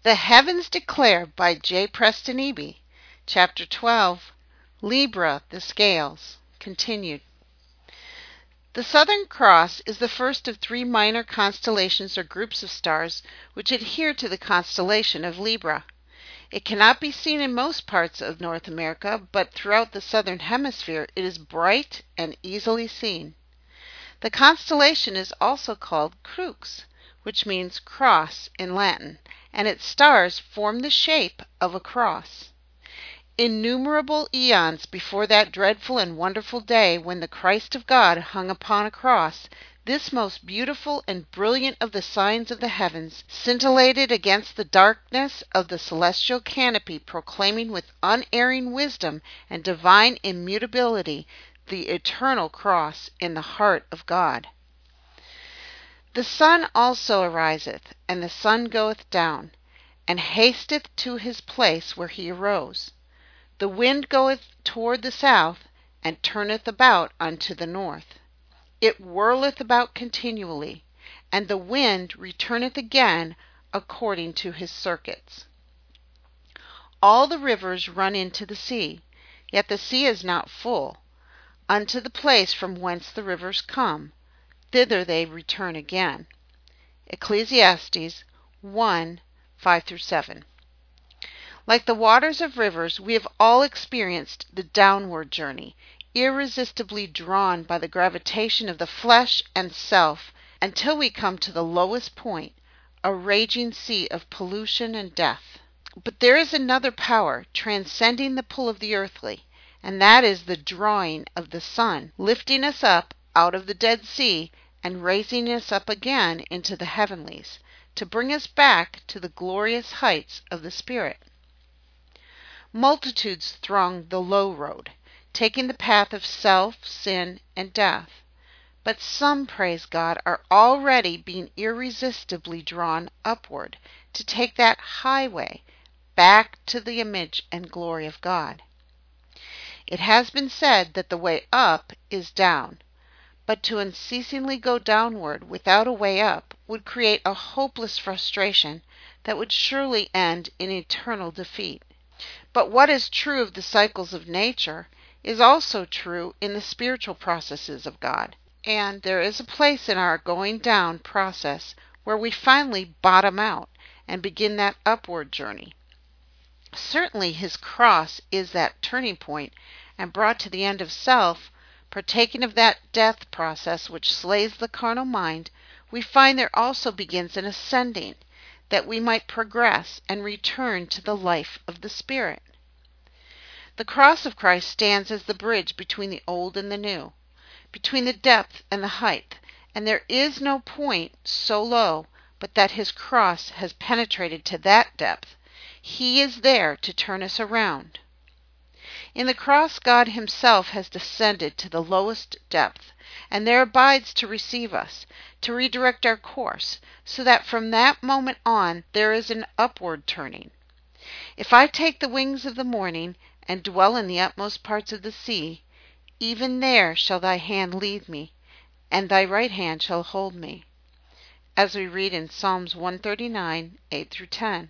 The Heavens Declare by J. Preston Eby. Chapter 12. Libra, the Scales. Continued. The Southern Cross is the first of three minor constellations or groups of stars which adhere to the constellation of Libra. It cannot be seen in most parts of North America, but throughout the southern hemisphere it is bright and easily seen. The constellation is also called Crux, which means cross in Latin, and its stars form the shape of a cross. Innumerable eons before that dreadful and wonderful day when the Christ of God hung upon a cross, this most beautiful and brilliant of the signs of the heavens scintillated against the darkness of the celestial canopy, proclaiming with unerring wisdom and divine immutability the eternal cross in the heart of God. The sun also ariseth, and the sun goeth down, and hasteth to his place where he arose. The wind goeth toward the south, and turneth about unto the north. It whirleth about continually, and the wind returneth again according to his circuits. All the rivers run into the sea, yet the sea is not full. Unto the place from whence the rivers come, thither they return again. Ecclesiastes 1:5-7. Like the waters of rivers, we have all experienced the downward journey, irresistibly drawn by the gravitation of the flesh and self, until we come to the lowest point, a raging sea of pollution and death. But there is another power transcending the pull of the earthly, and that is the drawing of the sun, lifting us up out of the Dead Sea and raising us up again into the heavenlies, to bring us back to the glorious heights of the Spirit. Multitudes throng the low road, taking the path of self, sin, and death. But some, praise God, are already being irresistibly drawn upward to take that highway back to the image and glory of God. It has been said that the way up is down, but to unceasingly go downward without a way up would create a hopeless frustration that would surely end in eternal defeat. But what is true of the cycles of nature is also true in the spiritual processes of God, and there is a place in our going down process where we finally bottom out and begin that upward journey. Certainly his cross is that turning point, and brought to the end of self, partaking of that death process which slays the carnal mind, we find there also begins an ascending, that we might progress and return to the life of the Spirit. The cross of Christ stands as the bridge between the old and the new, between the depth and the height, and there is no point so low but that his cross has penetrated to that depth. He is there to turn us around. In the cross, God himself has descended to the lowest depth, and there abides to receive us, to redirect our course, so that from that moment on there is an upward turning. If I take the wings of the morning and dwell in the utmost parts of the sea, even there shall thy hand lead me, and thy right hand shall hold me. As we read in Psalms 139, 8-10.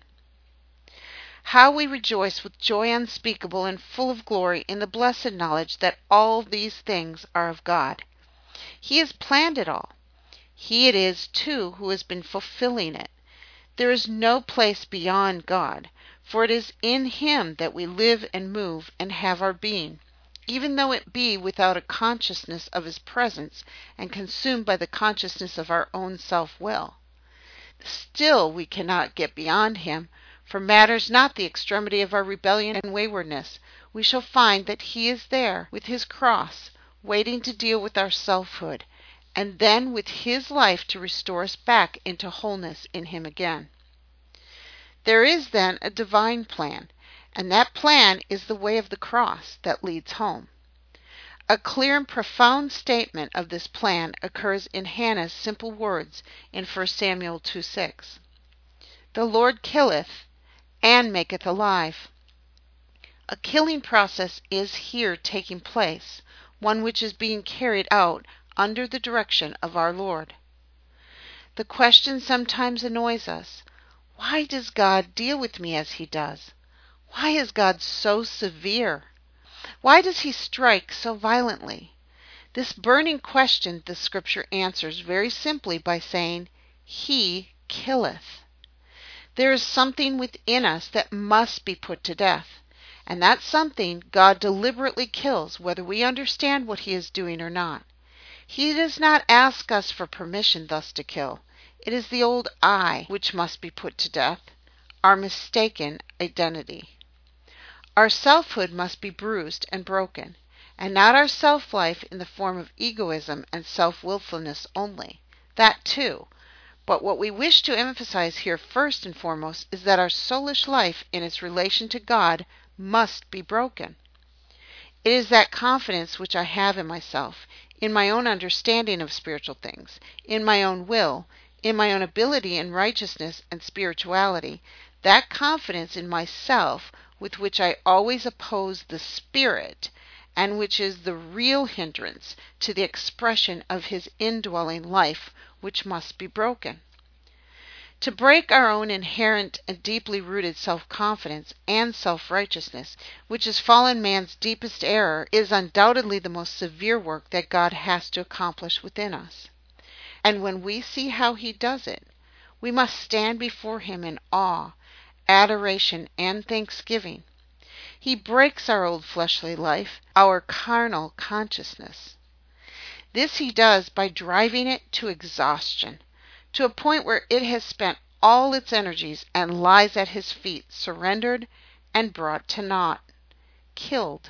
How we rejoice with joy unspeakable and full of glory in the blessed knowledge that all these things are of God. He has planned it all. He it is, too, who has been fulfilling it. There is no place beyond God, for it is in him that we live and move and have our being, even though it be without a consciousness of his presence and consumed by the consciousness of our own self-will. Still we cannot get beyond him, for matters not the extremity of our rebellion and waywardness. We shall find that he is there with his cross, waiting to deal with our selfhood, and then with his life to restore us back into wholeness in him again. There is then a divine plan, and that plan is the way of the cross that leads home. A clear and profound statement of this plan occurs in Hannah's simple words in 1 Samuel 2:6. The Lord killeth and maketh alive. A killing process is here taking place, one which is being carried out under the direction of our Lord. The question sometimes annoys us, Why does God deal with me as he does? Why is God so severe? Why does he strike so violently? This burning question the scripture answers very simply by saying, He killeth. There is something within us that must be put to death, and that something God deliberately kills whether we understand what he is doing or not. He does not ask us for permission thus to kill. It is the old I which must be put to death, our mistaken identity. Our selfhood must be bruised and broken, and not our self-life in the form of egoism and self-willfulness only. That too. But what we wish to emphasize here first and foremost is that our soulish life in its relation to God must be broken. It is that confidence which I have in myself, in my own understanding of spiritual things, in my own will, in my own ability in righteousness and spirituality, that confidence in myself with which I always oppose the Spirit, and which is the real hindrance to the expression of his indwelling life, which must be broken. To break our own inherent and deeply rooted self-confidence and self-righteousness, which is fallen man's deepest error, is undoubtedly the most severe work that God has to accomplish within us. And when we see how he does it, we must stand before him in awe, adoration, and thanksgiving. He breaks our old fleshly life, our carnal consciousness. This he does by driving it to exhaustion, to a point where it has spent all its energies and lies at his feet, surrendered and brought to naught, killed.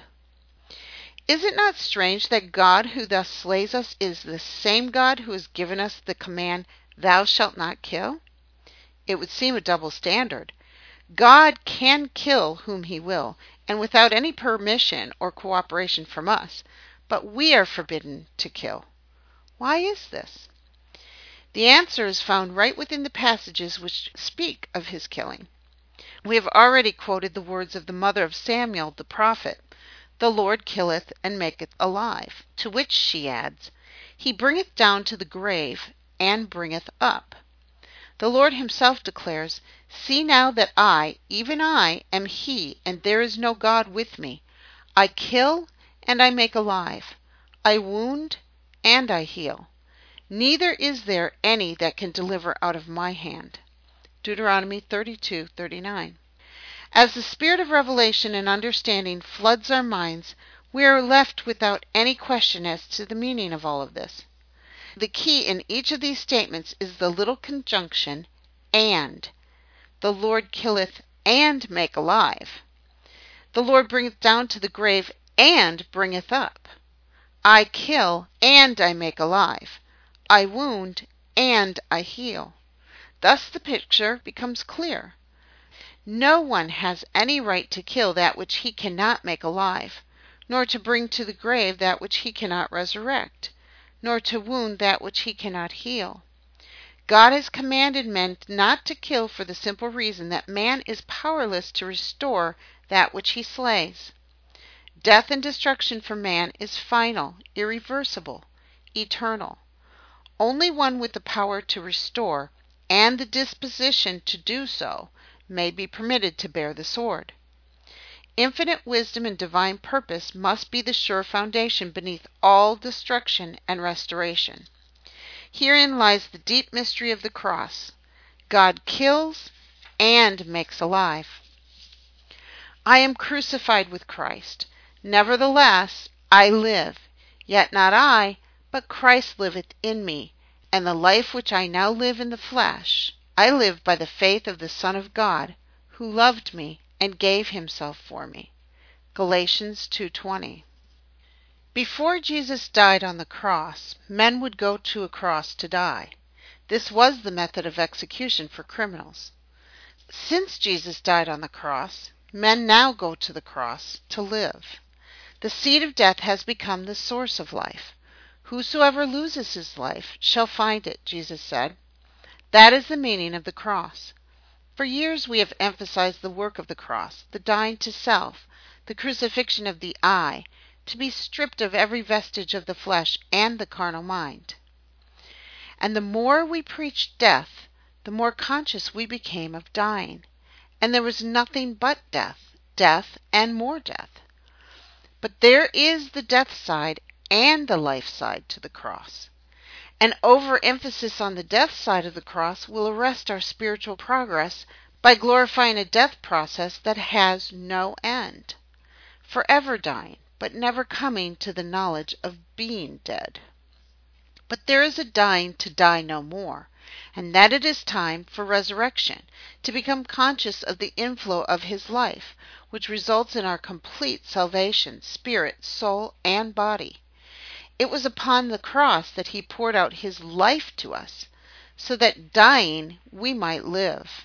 Is it not strange that God who thus slays us is the same God who has given us the command, "Thou shalt not kill"? It would seem a double standard. God can kill whom he will, and without any permission or cooperation from us, but we are forbidden to kill. Why is this? The answer is found right within the passages which speak of his killing. We have already quoted the words of the mother of Samuel the prophet, "The Lord killeth and maketh alive," to which she adds, "He bringeth down to the grave and bringeth up." The Lord himself declares, "See now that I, even I, am he, and there is no God with me. I kill and I make alive. I wound and I heal. Neither is there any that can deliver out of my hand." Deuteronomy 32:39. As the spirit of revelation and understanding floods our minds, we are left without any question as to the meaning of all of this. The key in each of these statements is the little conjunction, and. The Lord killeth and make alive. The Lord bringeth down to the grave and bringeth up. I kill and I make alive. I wound and I heal. Thus the picture becomes clear. No one has any right to kill that which he cannot make alive, nor to bring to the grave that which he cannot resurrect, nor to wound that which he cannot heal. God has commanded men not to kill for the simple reason that man is powerless to restore that which he slays. Death and destruction for man is final, irreversible, eternal. Only one with the power to restore and the disposition to do so may be permitted to bear the sword. Infinite wisdom and divine purpose must be the sure foundation beneath all destruction and restoration. Herein lies the deep mystery of the cross. God kills and makes alive. I am crucified with Christ. Nevertheless, I live. Yet not I, but Christ liveth in me. And the life which I now live in the flesh, I live by the faith of the Son of God, who loved me and gave himself for me. Galatians 2:20. Before Jesus died on the cross, men would go to a cross to die. This was the method of execution for criminals. Since Jesus died on the cross, men now go to the cross to live. The seed of death has become the source of life. Whosoever loses his life shall find it, Jesus said. That is the meaning of the cross. For years we have emphasized the work of the cross, the dying to self, the crucifixion of the I, to be stripped of every vestige of the flesh and the carnal mind. And the more we preach death, the more conscious we became of dying, and there was nothing but death, death, and more death. But there is the death side and the life side to the cross. An overemphasis on the death side of the cross will arrest our spiritual progress by glorifying a death process that has no end, forever dying, but never coming to the knowledge of being dead. But there is a dying to die no more, and that it is time for resurrection, to become conscious of the inflow of his life, which results in our complete salvation, spirit, soul, and body. It was upon the cross that he poured out his life to us, so that dying we might live.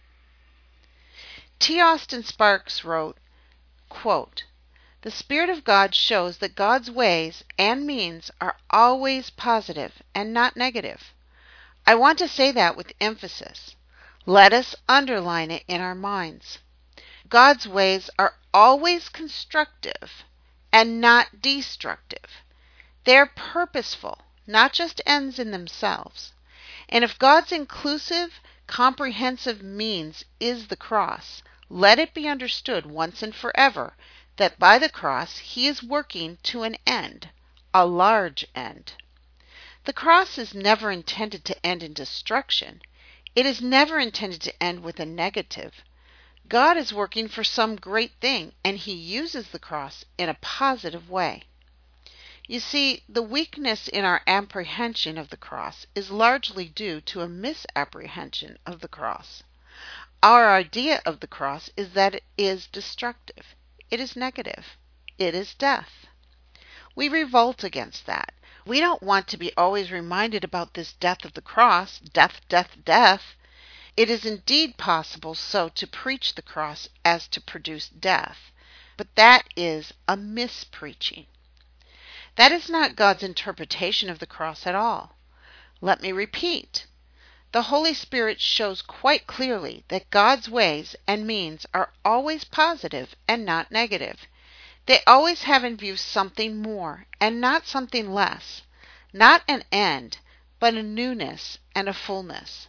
T. Austin Sparks wrote, quote, "The Spirit of God shows that God's ways and means are always positive and not negative. I want to say that with emphasis. Let us underline it in our minds. God's ways are always constructive and not destructive. They are purposeful, not just ends in themselves. And if God's inclusive, comprehensive means is the cross, let it be understood once and forever that by the cross he is working to an end, a large end. The cross is never intended to end in destruction. It is never intended to end with a negative. God is working for some great thing, and he uses the cross in a positive way. You see, the weakness in our apprehension of the cross is largely due to a misapprehension of the cross. Our idea of the cross is that it is destructive. It is negative. It is death. We revolt against that. We don't want to be always reminded about this death of the cross, death, death, death. It is indeed possible so to preach the cross as to produce death, but that is a mispreaching. That is not God's interpretation of the cross at all. Let me repeat. The Holy Spirit shows quite clearly that God's ways and means are always positive and not negative. They always have in view something more and not something less, not an end, but a newness and a fullness.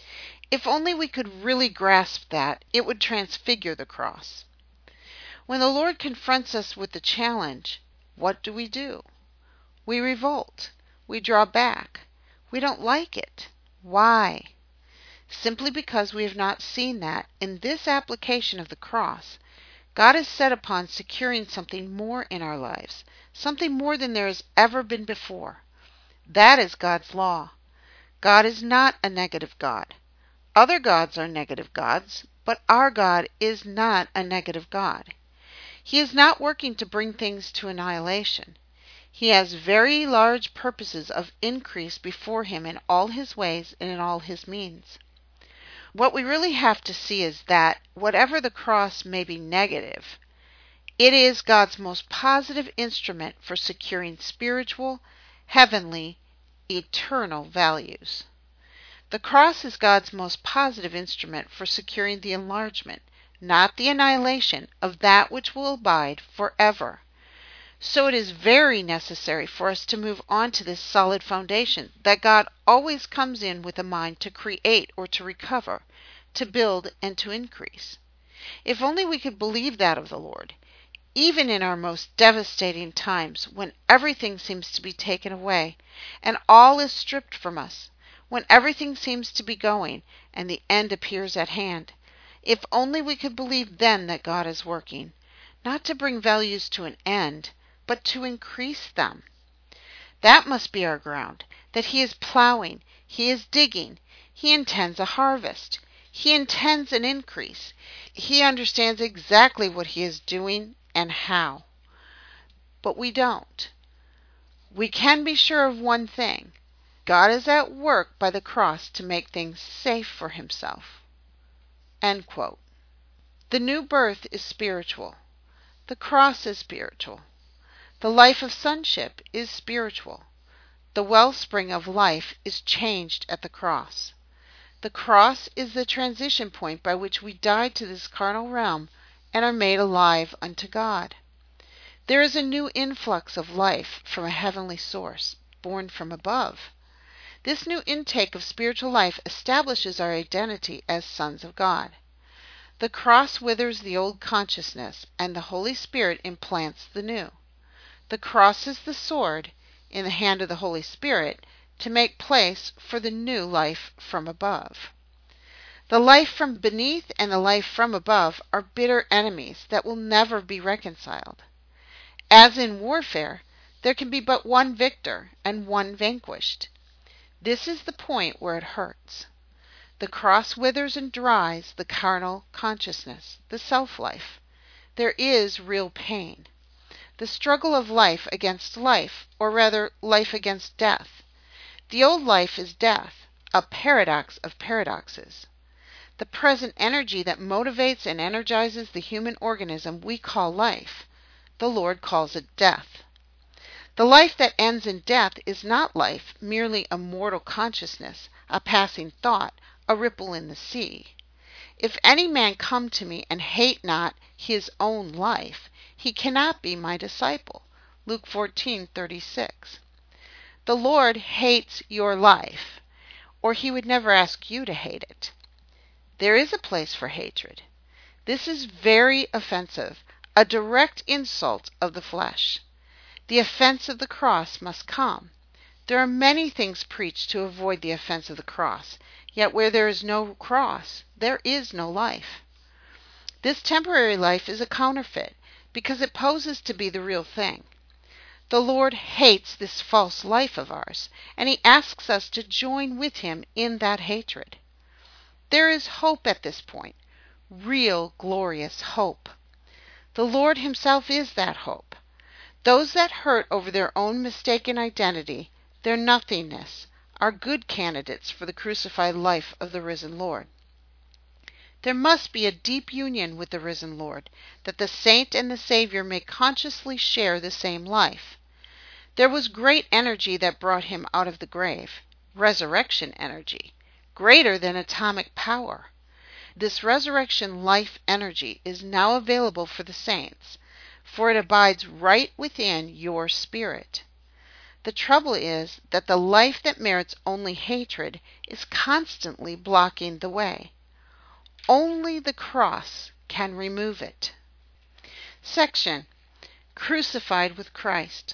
If only we could really grasp that, it would transfigure the cross. When the Lord confronts us with the challenge, what do? We revolt. We draw back. We don't like it. Why? Simply because we have not seen that, in this application of the cross, God is set upon securing something more in our lives, something more than there has ever been before. That is God's law. God is not a negative God. Other gods are negative gods, but our God is not a negative God. He is not working to bring things to annihilation. He has very large purposes of increase before him in all his ways and in all his means. What we really have to see is that, whatever the cross may be negative, it is God's most positive instrument for securing spiritual, heavenly, eternal values. The cross is God's most positive instrument for securing the enlargement, not the annihilation, of that which will abide forever. So it is very necessary for us to move on to this solid foundation that God always comes in with a mind to create or to recover, to build and to increase. If only we could believe that of the Lord, even in our most devastating times, when everything seems to be taken away and all is stripped from us, when everything seems to be going and the end appears at hand. If only we could believe then that God is working, not to bring values to an end, but to increase them. That must be our ground, that he is plowing, he is digging, he intends a harvest, he intends an increase. He understands exactly what he is doing and how. But we don't. We can be sure of one thing. God is at work by the cross to make things safe for himself." End quote. The new birth is spiritual. The cross is spiritual. The life of sonship is spiritual. The wellspring of life is changed at the cross. The cross is the transition point by which we die to this carnal realm and are made alive unto God. There is a new influx of life from a heavenly source, born from above. This new intake of spiritual life establishes our identity as sons of God. The cross withers the old consciousness, and the Holy Spirit implants the new. The cross is the sword in the hand of the Holy Spirit to make place for the new life from above. The life from beneath and the life from above are bitter enemies that will never be reconciled. As in warfare, there can be but one victor and one vanquished. This is the point where it hurts. The cross withers and dries the carnal consciousness, the self-life. There is real pain. The struggle of life against life, or rather life against death. The old life is death, a paradox of paradoxes. The present energy that motivates and energizes the human organism we call life. The Lord calls it death. The life that ends in death is not life, merely a mortal consciousness, a passing thought, a ripple in the sea. If any man come to me and hate not his own life, he cannot be my disciple. Luke 14:36. The Lord hates your life, or he would never ask you to hate it. There is a place for hatred. This is very offensive, a direct insult of the flesh. The offense of the cross must come. There are many things preached to avoid the offense of the cross, yet where there is no cross, there is no life. This temporary life is a counterfeit, because it poses to be the real thing. The Lord hates this false life of ours, and he asks us to join with him in that hatred. There is hope at this point, real glorious hope. The Lord himself is that hope. Those that hurt over their own mistaken identity, their nothingness, are good candidates for the crucified life of the risen Lord. There must be a deep union with the risen Lord, that the saint and the Savior may consciously share the same life. There was great energy that brought him out of the grave, resurrection energy, greater than atomic power. This resurrection life energy is now available for the saints, for it abides right within your spirit. The trouble is that the life that merits only hatred is constantly blocking the way. Only the cross can remove it. Section: Crucified with Christ.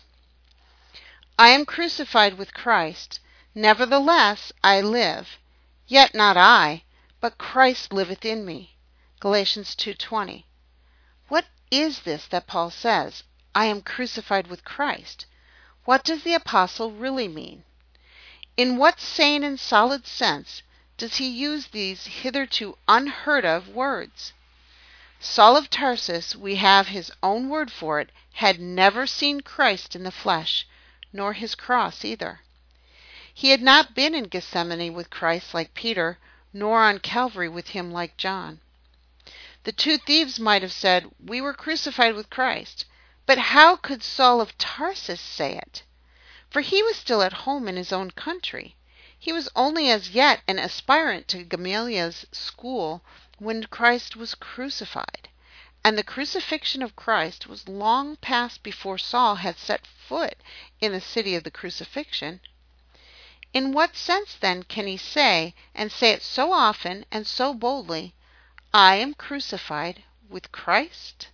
I am crucified with Christ, nevertheless I live, yet not I, but Christ liveth in me. Galatians 2:20. What is this that Paul says, I am crucified with Christ? What does the apostle really mean? In what sane and solid sense does he use these hitherto unheard of words? Saul of Tarsus, we have his own word for it, had never seen Christ in the flesh, nor his cross either. He had not been in Gethsemane with Christ like Peter, nor on Calvary with him like John. The two thieves might have said, we were crucified with Christ. But how could Saul of Tarsus say it? For he was still at home in his own country. He was only as yet an aspirant to Gamaliel's school when Christ was crucified, and the crucifixion of Christ was long past before Saul had set foot in the city of the crucifixion. In what sense, then, can he say, and say it so often and so boldly, I am crucified with Christ?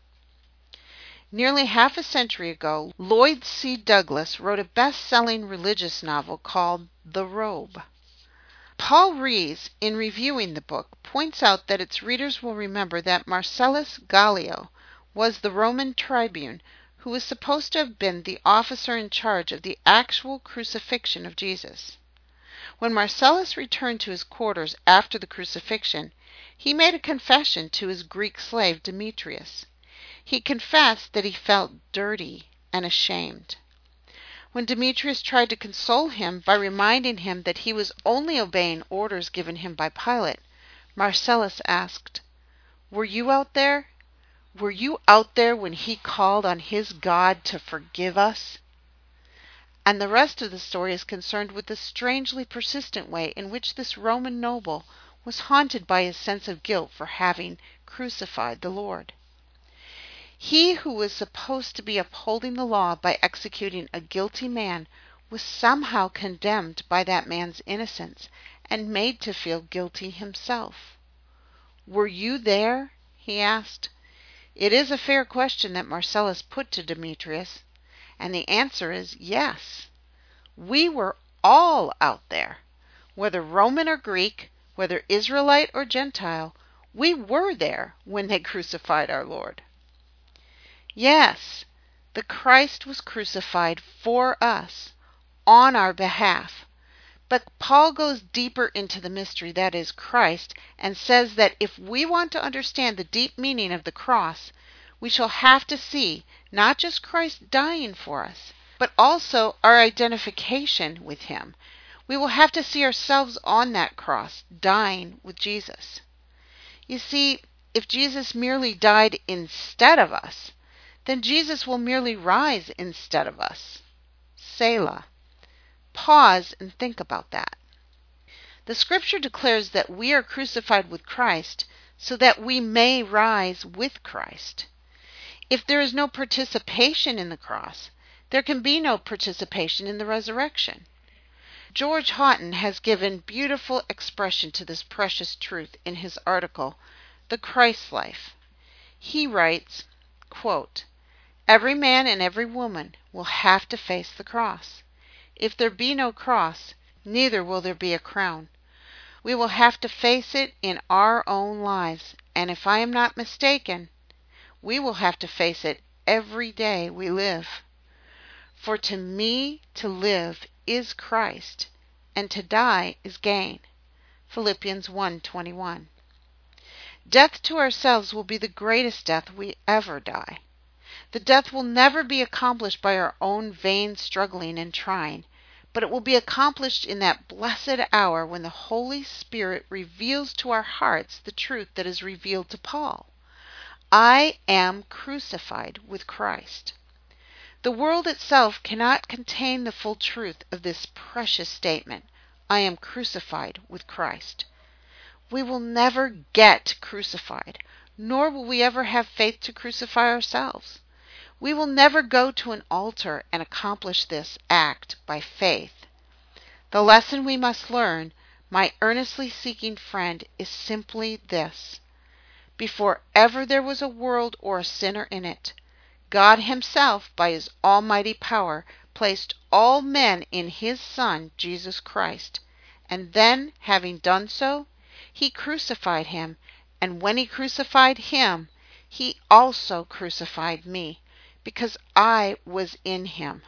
Nearly half a century ago, Lloyd C. Douglas wrote a best-selling religious novel called The Robe. Paul Rees, in reviewing the book, points out that its readers will remember that Marcellus Gallio was the Roman tribune who was supposed to have been the officer in charge of the actual crucifixion of Jesus. When Marcellus returned to his quarters after the crucifixion, he made a confession to his Greek slave Demetrius. He confessed that he felt dirty and ashamed. When Demetrius tried to console him by reminding him that he was only obeying orders given him by Pilate, Marcellus asked, Were you out there? Were you out there when he called on his God to forgive us? And the rest of the story is concerned with the strangely persistent way in which this Roman noble was haunted by his sense of guilt for having crucified the Lord. He who was supposed to be upholding the law by executing a guilty man was somehow condemned by that man's innocence and made to feel guilty himself. "Were you there?" he asked. It is a fair question that Marcellus put to Demetrius, and the answer is yes. We were all out there. Whether Roman or Greek, whether Israelite or Gentile, we were there when they crucified our Lord. Yes, the Christ was crucified for us, on our behalf. But Paul goes deeper into the mystery that is Christ and says that if we want to understand the deep meaning of the cross, we shall have to see not just Christ dying for us, but also our identification with him. We will have to see ourselves on that cross, dying with Jesus. You see, if Jesus merely died instead of us, then Jesus will merely rise instead of us. Selah. Pause and think about that. The scripture declares that we are crucified with Christ so that we may rise with Christ. If there is no participation in the cross, there can be no participation in the resurrection. George Houghton has given beautiful expression to this precious truth in his article, The Christ Life. He writes, quote, "Every man and every woman will have to face the cross. If there be no cross, neither will there be a crown. We will have to face it in our own lives, and if I am not mistaken, we will have to face it every day we live. For to me to live is Christ, and to die is gain." Philippians 1:21. Death to ourselves will be the greatest death we ever die. The death will never be accomplished by our own vain struggling and trying, but it will be accomplished in that blessed hour when the Holy Spirit reveals to our hearts the truth that is revealed to Paul. I am crucified with Christ. The world itself cannot contain the full truth of this precious statement. I am crucified with Christ. We will never get crucified, nor will we ever have faith to crucify ourselves. We will never go to an altar and accomplish this act by faith. The lesson we must learn, my earnestly seeking friend, is simply this. Before ever there was a world or a sinner in it, God himself, by his almighty power, placed all men in his Son, Jesus Christ, and then, having done so, he crucified him, and when he crucified him, he also crucified me, because I was in him.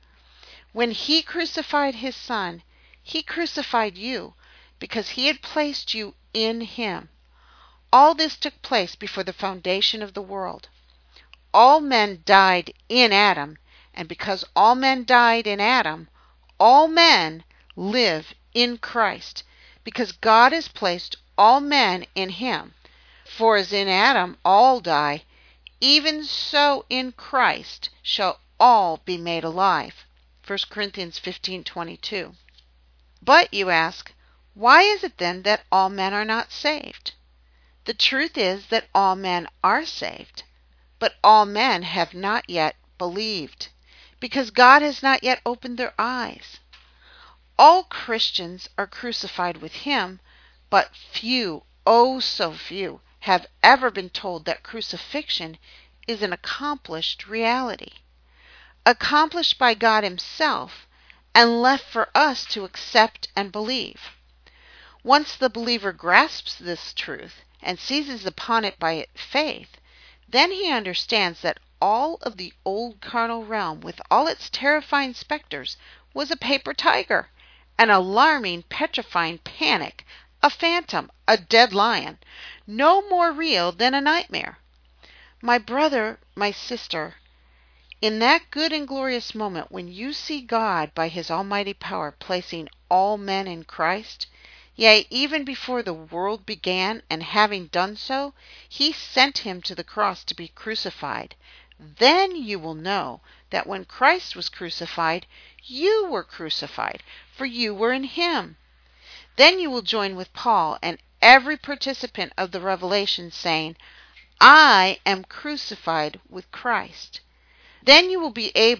When he crucified his Son, he crucified you, because he had placed you in him. All this took place before the foundation of the world. All men died in Adam, and because all men died in Adam, all men live in Christ, because God has placed all men in him. For as in Adam all die, even so in Christ shall all be made alive. 1 Corinthians 15:22. But, you ask, why is it then that all men are not saved? The truth is that all men are saved, but all men have not yet believed, because God has not yet opened their eyes. All Christians are crucified with him, but few, oh so few, have ever been told that crucifixion is an accomplished reality, accomplished by God himself, and left for us to accept and believe. Once the believer grasps this truth and seizes upon it by faith, then he understands that all of the old carnal realm, with all its terrifying specters, was a paper tiger, an alarming, petrifying panic, a phantom, a dead lion, no more real than a nightmare. My brother, my sister, in that good and glorious moment when you see God by his almighty power placing all men in Christ, yea, even before the world began, and having done so, he sent him to the cross to be crucified, then you will know that when Christ was crucified, you were crucified, for you were in him. Then you will join with Paul and every participant of the revelation, saying, I am crucified with Christ. Then you will be able,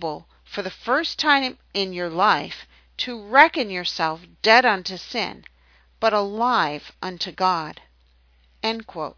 for the first time in your life, to reckon yourself dead unto sin, but alive unto God." End quote.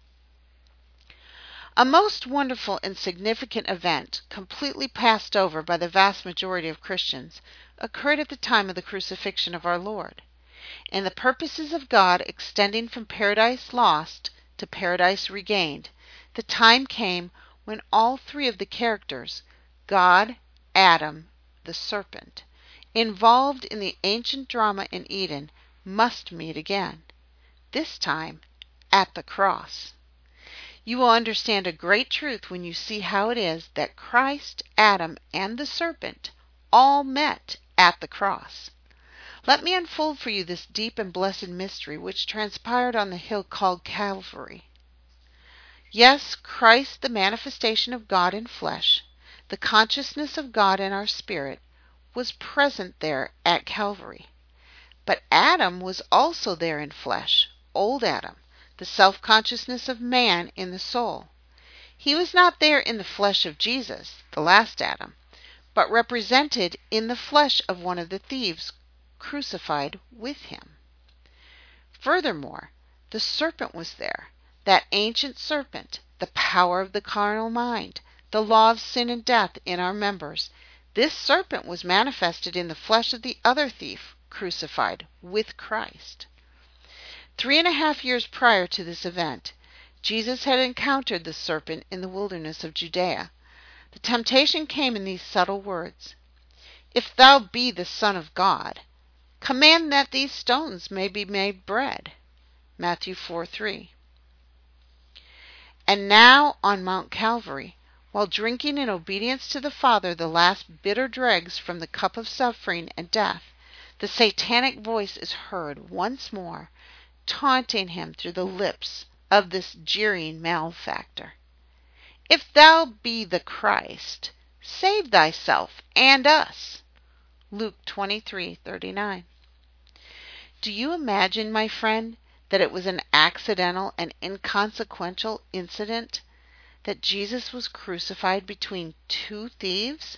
A most wonderful and significant event, completely passed over by the vast majority of Christians, occurred at the time of the crucifixion of our Lord. In the purposes of God extending from paradise lost to paradise regained, the time came when all three of the characters, God, Adam, the serpent, involved in the ancient drama in Eden, must meet again, this time at the cross. You will understand a great truth when you see how it is that Christ, Adam, and the serpent all met at the cross. Let me unfold for you this deep and blessed mystery which transpired on the hill called Calvary. Yes, Christ, the manifestation of God in flesh, the consciousness of God in our spirit, was present there at Calvary. But Adam was also there in flesh, old Adam, the self-consciousness of man in the soul. He was not there in the flesh of Jesus, the last Adam, but represented in the flesh of one of the thieves crucified with him. Furthermore, the serpent was there, that ancient serpent, the power of the carnal mind, the law of sin and death in our members. This serpent was manifested in the flesh of the other thief crucified with Christ. 3.5 years prior to this event, Jesus had encountered the serpent in the wilderness of Judea. The temptation came in these subtle words: "If thou be the Son of God, command that these stones may be made bread." Matthew 4:3. And now on Mount Calvary, while drinking in obedience to the Father the last bitter dregs from the cup of suffering and death, the satanic voice is heard once more, taunting him through the lips of this jeering malefactor. "If thou be the Christ, save thyself and us." Luke 23:39. Do you imagine, my friend, that it was an accidental and inconsequential incident that Jesus was crucified between two thieves?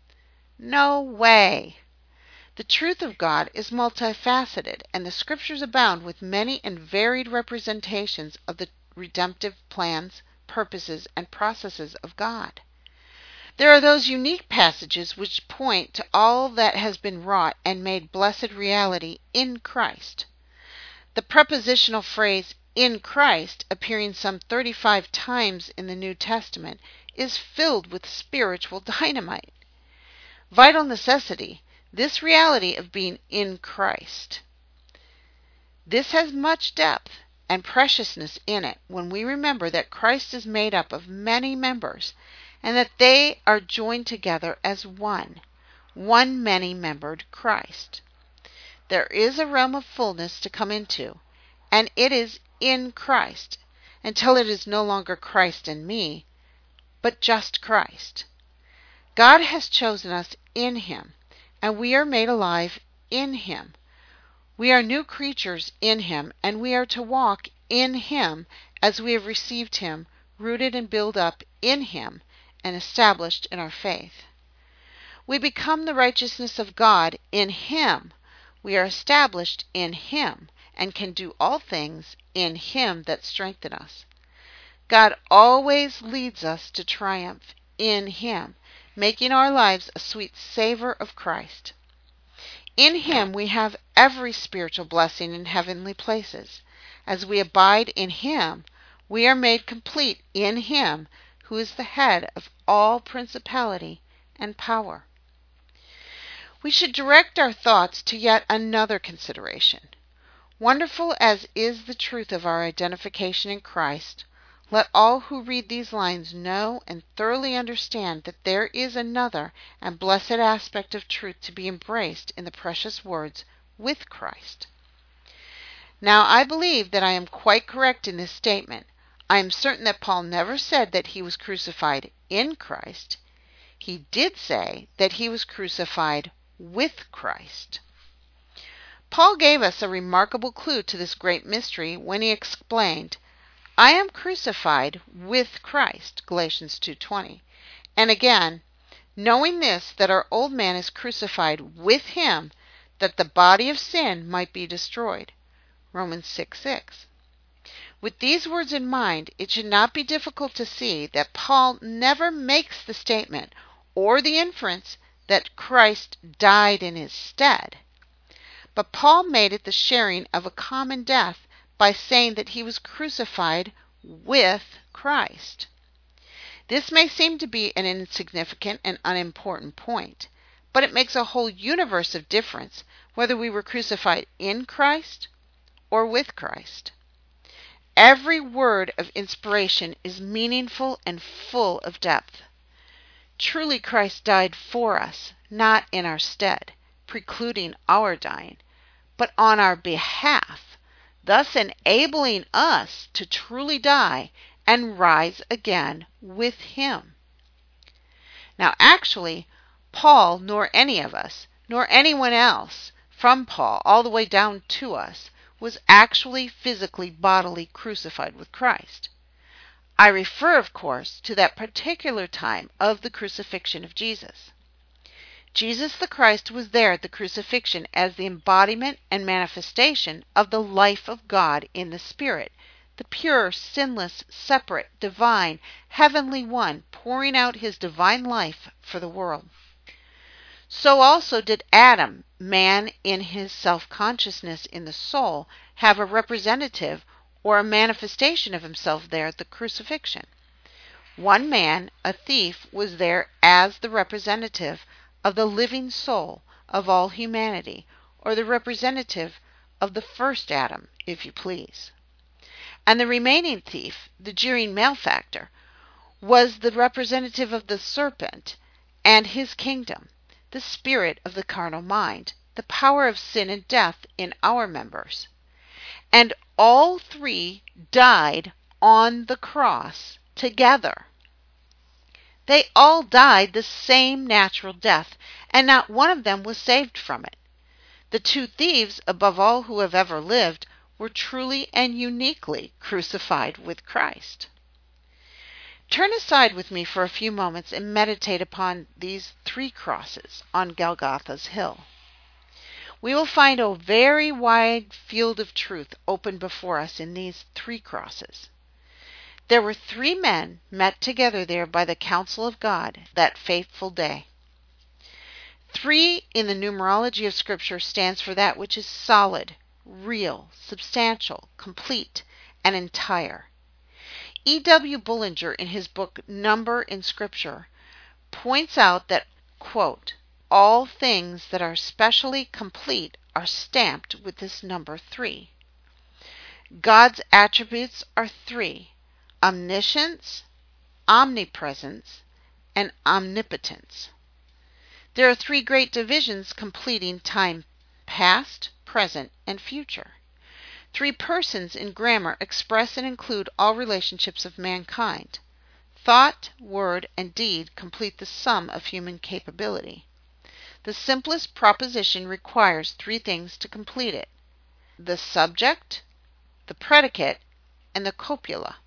No way! The truth of God is multifaceted, and the Scriptures abound with many and varied representations of the redemptive plans, purposes, and processes of God. There are those unique passages which point to all that has been wrought and made blessed reality in Christ. The prepositional phrase "in Christ," appearing some 35 times in the New Testament, is filled with spiritual dynamite. Vital necessity, this reality of being in Christ. This has much depth and preciousness in it when we remember that Christ is made up of many members, and that they are joined together as one many-membered Christ. There is a realm of fullness to come into, and it is in Christ, until it is no longer Christ and me, but just Christ. God has chosen us in Him, and we are made alive in Him. We are new creatures in Him, and we are to walk in Him as we have received Him, rooted and built up in Him, and established in our faith. We become the righteousness of God in Him. We are established in Him, and can do all things in Him that strengthen us. God always leads us to triumph in Him, making our lives a sweet savor of Christ. In Him we have every spiritual blessing in heavenly places. As we abide in Him, we are made complete in Him, who is the head of all principality and power. We should direct our thoughts to yet another consideration. Wonderful as is the truth of our identification in Christ, let all who read these lines know and thoroughly understand that there is another and blessed aspect of truth to be embraced in the precious words, "with Christ." Now, I believe that I am quite correct in this statement. I am certain that Paul never said that he was crucified in Christ. He did say that he was crucified with Christ. Paul gave us a remarkable clue to this great mystery when he explained, "I am crucified with Christ," Galatians 2:20. And again, knowing this, that our old man is crucified with him, that the body of sin might be destroyed. Romans 6:6. With these words in mind, it should not be difficult to see that Paul never makes the statement or the inference that Christ died in his stead. But Paul made it the sharing of a common death by saying that he was crucified with Christ. This may seem to be an insignificant and unimportant point, but it makes a whole universe of difference whether we were crucified in Christ or with Christ. Every word of inspiration is meaningful and full of depth. Truly, Christ died for us, not in our stead, precluding our dying, but on our behalf, thus enabling us to truly die and rise again with him. Now, actually, Paul, nor any of us, nor anyone else, from Paul all the way down to us, was actually physically, bodily crucified with Christ. I refer, of course, to that particular time of the crucifixion of Jesus. Jesus the Christ was there at the crucifixion as the embodiment and manifestation of the life of God in the Spirit, the pure, sinless, separate, divine, heavenly one, pouring out his divine life for the world. So also did Adam, man in his self-consciousness in the soul, have a representative or a manifestation of himself there at the crucifixion. One man, a thief, was there as the representative of the living soul of all humanity, or the representative of the first Adam, if you please. And the remaining thief, the jeering malefactor, was the representative of the serpent and his kingdom, the spirit of the carnal mind, the power of sin and death in our members. And all three died on the cross together. They all died the same natural death, and not one of them was saved from it. The two thieves, above all who have ever lived, were truly and uniquely crucified with Christ. Turn aside with me for a few moments and meditate upon these three crosses on Golgotha's hill. We will find a very wide field of truth open before us in these three crosses. There were three men met together there by the counsel of God that fateful day. 3 in the numerology of Scripture stands for that which is solid, real, substantial, complete, and entire. E.W. Bullinger, in his book Number in Scripture, points out that, quote, all things that are specially complete are stamped with this number 3. God's attributes are 3: omniscience, omnipresence, and omnipotence. There are 3 great divisions completing time past, present, and future. 3 persons in grammar express and include all relationships of mankind. Thought, word, and deed complete the sum of human capability. The simplest proposition requires 3 things to complete it: the subject, the predicate, and the copula.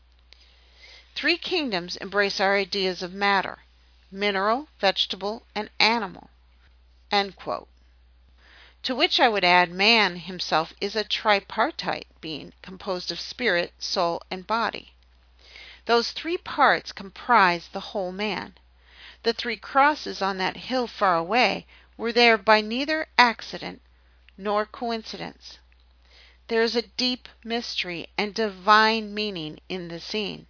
3 kingdoms embrace our ideas of matter: mineral, vegetable, and animal. End quote. To which I would add, man himself is a tripartite being composed of spirit, soul, and body. Those 3 parts comprise the whole man. The 3 crosses on that hill far away were there by neither accident nor coincidence. There is a deep mystery and divine meaning in the scene.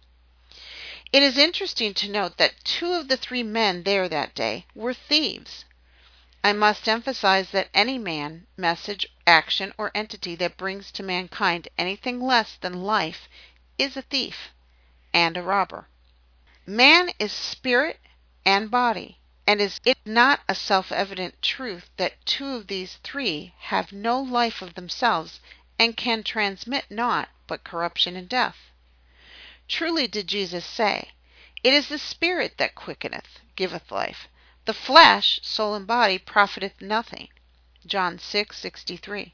It is interesting to note that 2 of the 3 men there that day were thieves. I must emphasize that any man, message, action, or entity that brings to mankind anything less than life is a thief and a robber. Man is spirit and body, and is it not a self-evident truth that 2 of these 3 have no life of themselves and can transmit naught but corruption and death? Truly did Jesus say, "It is the Spirit that quickeneth, giveth life. The flesh, soul, and body profiteth nothing." John 6:63.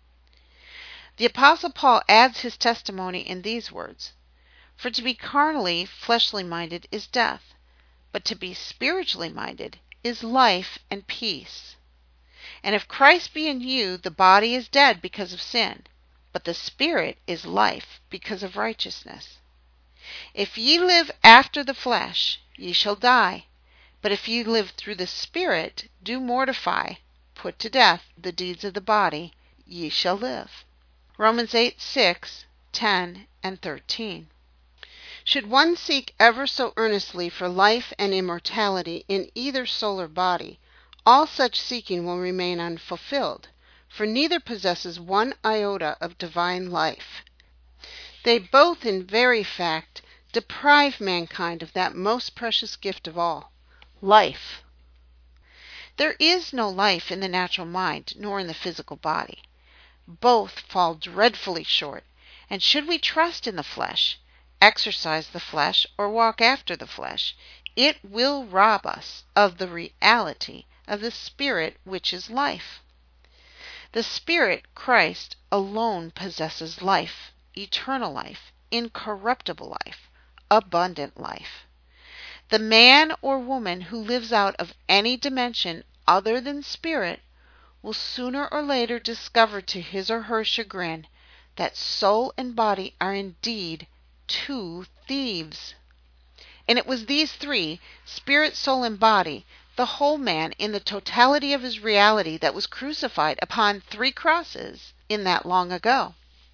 The Apostle Paul adds his testimony in these words: "For to be carnally, fleshly minded is death, But to be spiritually minded is life and peace. And if Christ be in you, the body is dead because of sin, but the Spirit is life because of righteousness. If ye live after the flesh, ye shall die. But if ye live through the Spirit, do mortify, put to death the deeds of the body, ye shall live. Romans 8:6, 10, and 13. Should one seek ever so earnestly for life and immortality in either soul or body, all such seeking will remain unfulfilled, for neither possesses one iota of divine life. They both, in very fact, deprive mankind of that most precious gift of all, life. There is no life in the natural mind, nor in the physical body. Both fall dreadfully short, and should we trust in the flesh, exercise the flesh, or walk after the flesh, it will rob us of the reality of the Spirit which is life. The Spirit, Christ, alone possesses life, eternal life, incorruptible life, abundant life. The man or woman who lives out of any dimension other than spirit will sooner or later discover to his or her chagrin that soul and body are indeed two thieves. And it was these three, spirit, soul, and body, the whole man in the totality of his reality, that was crucified upon 3 crosses in that long ago.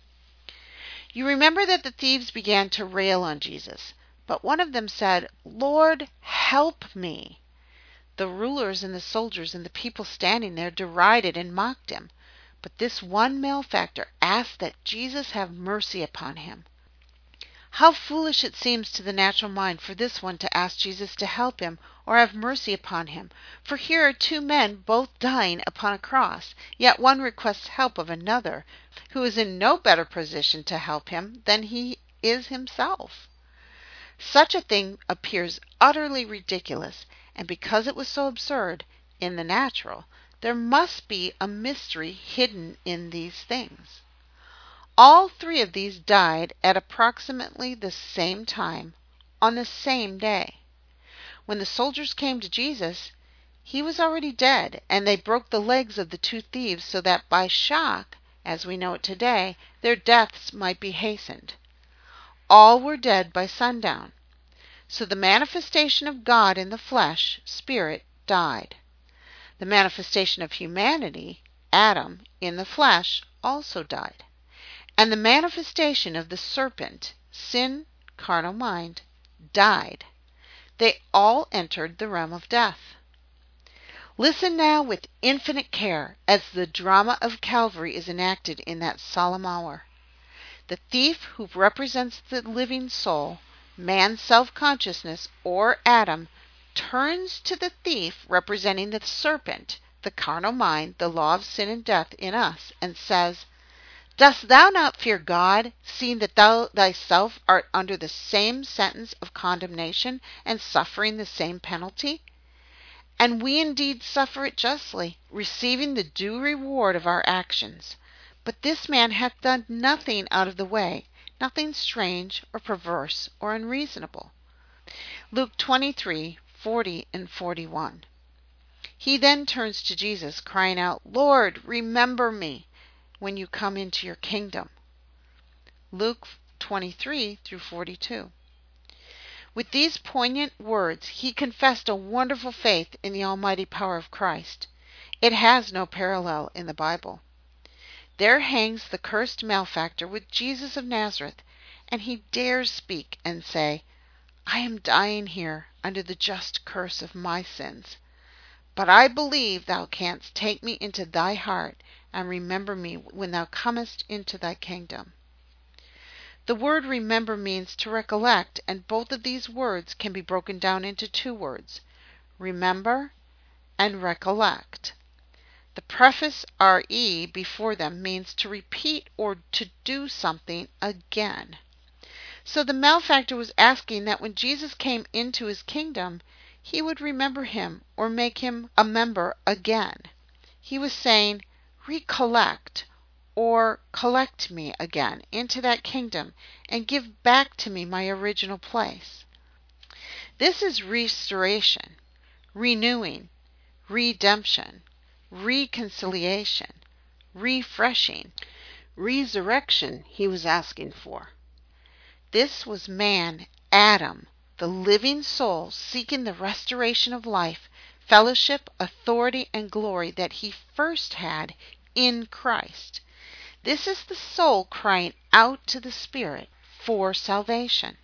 You remember that the thieves began to rail on Jesus, but one of them said, "Lord, help me." The rulers and the soldiers and the people standing there derided and mocked him, but this one malefactor asked that Jesus have mercy upon him. How foolish it seems to the natural mind for this one to ask Jesus to help him or have mercy upon him, for here are 2 men both dying upon a cross, yet one requests help of another, who is in no better position to help him than he is himself. Such a thing appears utterly ridiculous, and because it was so absurd in the natural, there must be a mystery hidden in these things. All 3 of these died at approximately the same time, on the same day. When the soldiers came to Jesus, he was already dead, and they broke the legs of the 2 thieves so that by shock, as we know it today, their deaths might be hastened. All were dead by sundown. So the manifestation of God in the flesh, spirit, died. The manifestation of humanity, Adam, in the flesh, also died. And the manifestation of the serpent, sin, carnal mind, died. They all entered the realm of death. Listen now with infinite care as the drama of Calvary is enacted in that solemn hour. The thief who represents the living soul, man's self-consciousness, or Adam, turns to the thief representing the serpent, the carnal mind, the law of sin and death in us, and says, "Dost thou not fear God, seeing that thou thyself art under the same sentence of condemnation and suffering the same penalty? And we indeed suffer it justly, receiving the due reward of our actions. But this man hath done nothing out of the way, nothing strange or perverse or unreasonable." Luke 23:40 and 41. He then turns to Jesus, crying out, "Lord, remember me when you come into your kingdom." Luke 23-42. With these poignant words, he confessed a wonderful faith in the almighty power of Christ. It has no parallel in the Bible. There hangs the cursed malefactor with Jesus of Nazareth, and he dares speak and say, "I am dying here under the just curse of my sins. But I believe thou canst take me into thy heart and remember me when thou comest into thy kingdom." The word remember means to recollect, and both of these words can be broken down into 2 words, remember and recollect. The preface re before them means to repeat or to do something again. So the malefactor was asking that when Jesus came into his kingdom, he would remember him or make him a member again. He was saying, "Recollect or collect me again into that kingdom and give back to me my original place." This is restoration, renewing, redemption, reconciliation, refreshing, resurrection he was asking for. This was man, Adam, the living soul seeking the restoration of life, fellowship, authority, and glory that he first had in Christ. This is the soul crying out to the Spirit for salvation.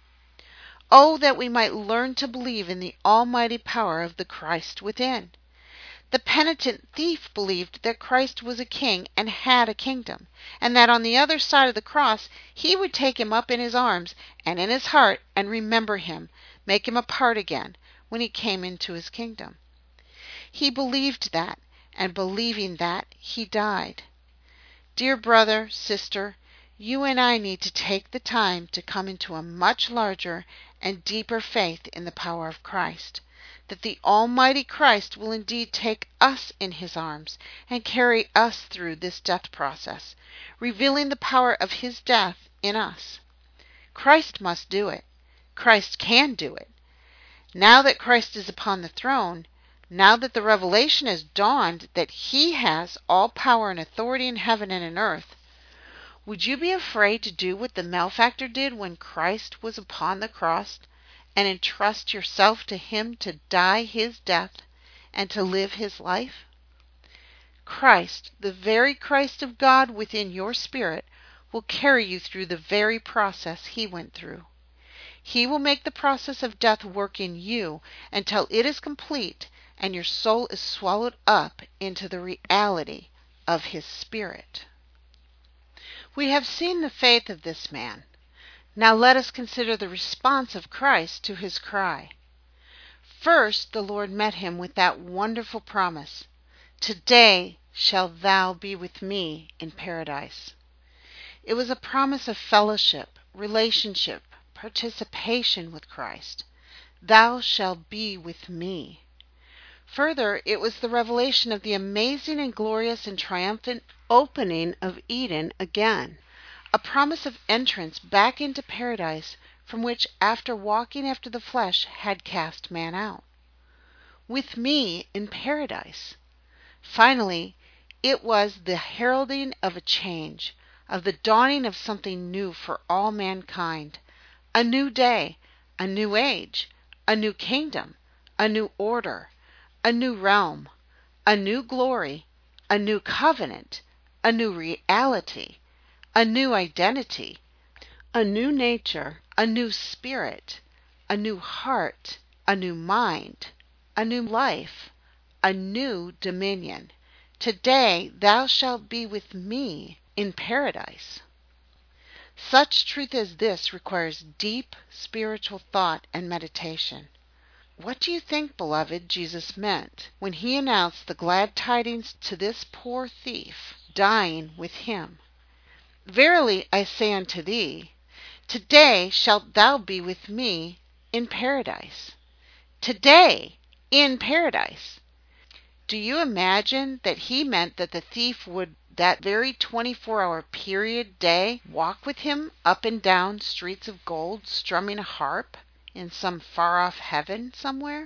Oh, that we might learn to believe in the almighty power of the Christ within. The penitent thief believed that Christ was a king and had a kingdom, and that on the other side of the cross he would take him up in his arms and in his heart and remember him, make him a part again when he came into his kingdom. He believed that, and believing that, he died. Dear brother, sister, you and I need to take the time to come into a much larger and deeper faith in the power of Christ, that the Almighty Christ will indeed take us in his arms and carry us through this death process, revealing the power of his death in us. Christ must do it. Christ can do it. Now that Christ is upon the throne, now that the revelation has dawned that he has all power and authority in heaven and in earth, would you be afraid to do what the malefactor did when Christ was upon the cross and entrust yourself to him to die his death and to live his life? Christ, the very Christ of God within your spirit, will carry you through the very process he went through. He will make the process of death work in you until it is complete and your soul is swallowed up into the reality of his Spirit. We have seen the faith of this man. Now let us consider the response of Christ to his cry. First, the Lord met him with that wonderful promise, "Today shalt thou be with me in paradise." It was a promise of fellowship, relationship, participation with Christ. Thou shalt be with me. Further, it was the revelation of the amazing and glorious and triumphant opening of Eden again, a promise of entrance back into paradise from which, after walking after the flesh, had cast man out. With me in paradise. Finally, it was the heralding of a change, of the dawning of something new for all mankind, a new day, a new age, a new kingdom, a new order, a new realm, a new glory, a new covenant, a new reality, a new identity, a new nature, a new spirit, a new heart, a new mind, a new life, a new dominion. Today thou shalt be with me in paradise. Such truth as this requires deep spiritual thought and meditation. What do you think, beloved, Jesus meant when he announced the glad tidings to this poor thief, dying with him? Verily I say unto thee, today shalt thou be with me in paradise. Today, in paradise. Do you imagine that he meant that the thief would that very 24-hour period day walk with him up and down streets of gold, strumming a harp in some far-off heaven somewhere?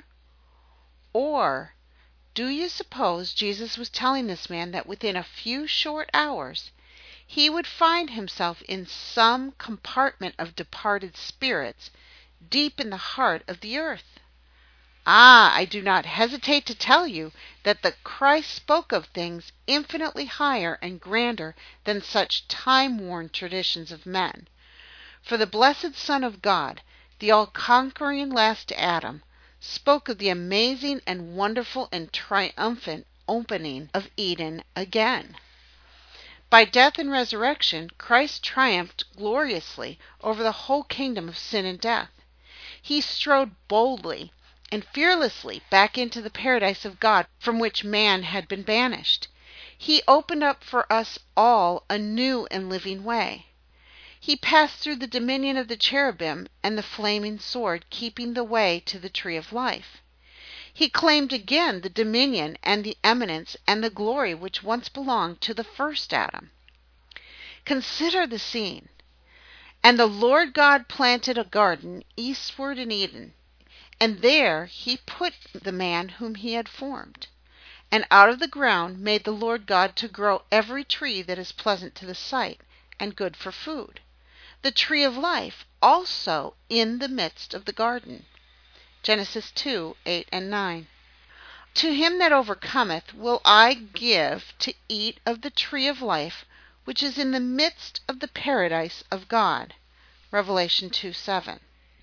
Or do you suppose Jesus was telling this man that within a few short hours he would find himself in some compartment of departed spirits deep in the heart of the earth? Ah, I do not hesitate to tell you that the Christ spoke of things infinitely higher and grander than such time-worn traditions of men. For the blessed Son of God, the all-conquering last Adam, spoke of the amazing and wonderful and triumphant opening of Eden again. By death and resurrection, Christ triumphed gloriously over the whole kingdom of sin and death. He strode boldly and fearlessly back into the paradise of God from which man had been banished. He opened up for us all a new and living way. He passed through the dominion of the cherubim and the flaming sword, keeping the way to the tree of life. He claimed again the dominion and the eminence and the glory which once belonged to the first Adam. Consider the scene. And the Lord God planted a garden eastward in Eden, And there he put the man whom he had formed. And out of the ground made the Lord God to grow every tree that is pleasant to the sight, and good for food, the tree of life also in the midst of the garden. Genesis 2:8-9. To him that overcometh will I give to eat of the tree of life, which is in the midst of the paradise of God. Revelation 2:7.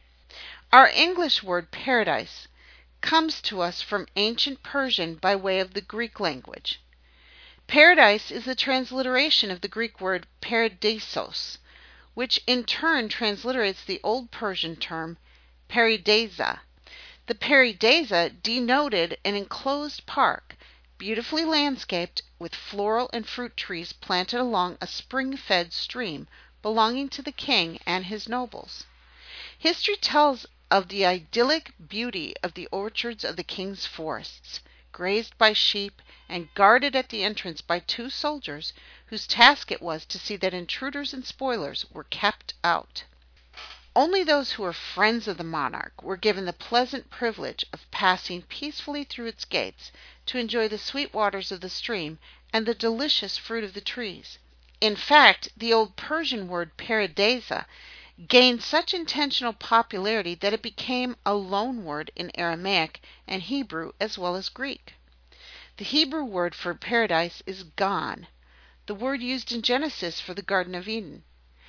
Our English word paradise comes to us from ancient Persian by way of the Greek language. Paradise is the transliteration of the Greek word paradisos, which in turn transliterates the Old Persian term paradisa. The paradisa denoted an enclosed park, beautifully landscaped with floral and fruit trees planted along a spring-fed stream belonging to the king and his nobles. History tells of the idyllic beauty of the orchards of the king's forests, grazed by sheep and guarded at the entrance by 2 soldiers whose task it was to see that intruders and spoilers were kept out. Only those who were friends of the monarch were given the pleasant privilege of passing peacefully through its gates to enjoy the sweet waters of the stream and the delicious fruit of the trees. In fact, the old Persian word paradisa gained such intentional popularity that it became a loan word in Aramaic and Hebrew as well as Greek. The Hebrew word for paradise is gan, the word used in Genesis for the Garden of Eden.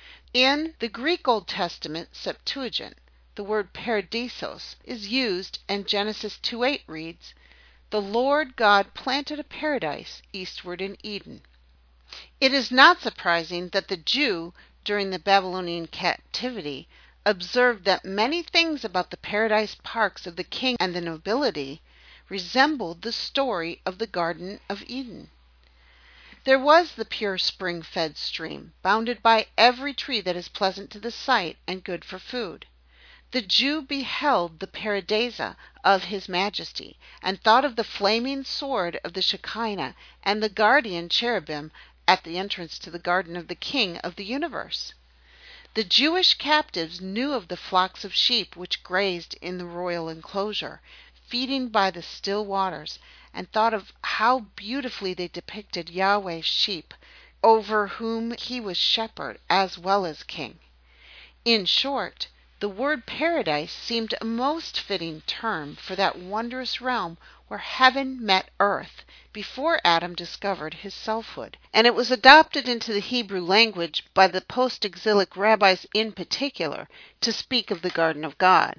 In the Greek Old Testament Septuagint, the word paradisos is used, and Genesis 2:8 reads, "The Lord God planted a paradise eastward in Eden." It is not surprising that the Jew, during the Babylonian captivity, observed that many things about the paradise parks of the king and the nobility resembled the story of the Garden of Eden. There was the pure spring-fed stream, bounded by every tree that is pleasant to the sight and good for food. The Jew beheld the paradisa of his majesty, and thought of the flaming sword of the Shekinah and the guardian cherubim at the entrance to the garden of the King of the universe. The Jewish captives knew of the flocks of sheep which grazed in the royal enclosure, feeding by the still waters, and thought of how beautifully they depicted Yahweh's sheep, over whom he was shepherd as well as king. In short, the word paradise seemed a most fitting term for that wondrous realm where heaven met earth before Adam discovered his selfhood, and it was adopted into the Hebrew language by the post-exilic rabbis in particular to speak of the Garden of God.